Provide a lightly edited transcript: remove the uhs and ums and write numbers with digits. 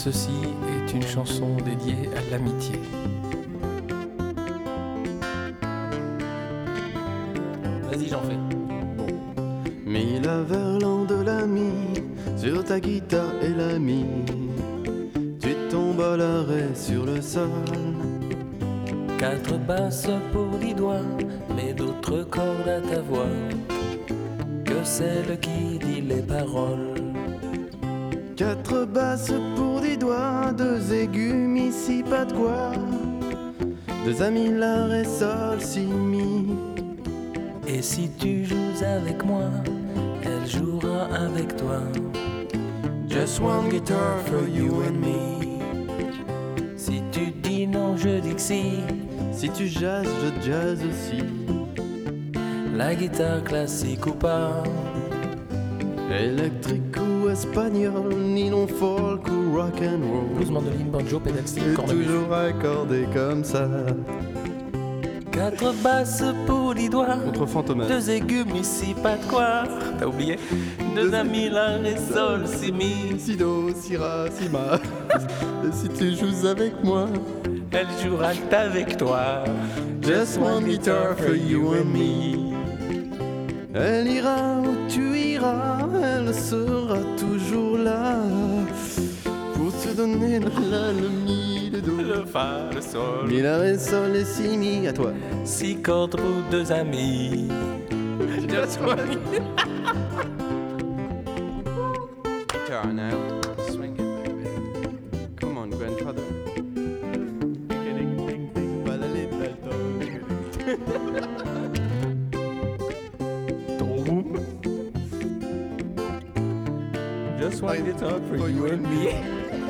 ceci est une chanson dédiée à l'amitié. Vas-y, j'en fais. Mis la verlan de l'ami sur ta guitare et l'ami. Tu tombes à l'arrêt sur le sol. 4 basses pour 10 doigts, mais d'autres cordes à ta voix que celle qui dit les paroles. 4 basses pour 10 doigts, 2 aigus, ici pas de quoi. 2 amis, la, ré, sol, si, mi. Et si tu joues avec moi, elle jouera avec toi. Just one guitar for you and me. Si tu dis non, je dis que si. Si tu jazzes, je jazz aussi. La guitare classique ou pas, Électrique ou espagnol, ni non folk ou rock and roll. blues, mandoline, banjo, pédale style, Et cornemuse. toujours accordé comme ça. 4 basses pour 10 doigts, Contre Fantomas. 2 aigus, mais si pas de quoi. T'as oublié? 2 amis, la, ré, sol, si, mi. Si do, si ra, si ma. Et si tu joues avec moi, Elle jouera avec toi. just one guitar for you and me. Elle ira où tu iras, elle sera toujours là pour te donner la, le mi, le do. Le fa, le sol. Mi, la, ré, sol et si, mi. À toi. 6 cordes pour 2 amis. Just one. Guitar now. Swing it, baby. Come on, grandfather. Just one guitar for you and me.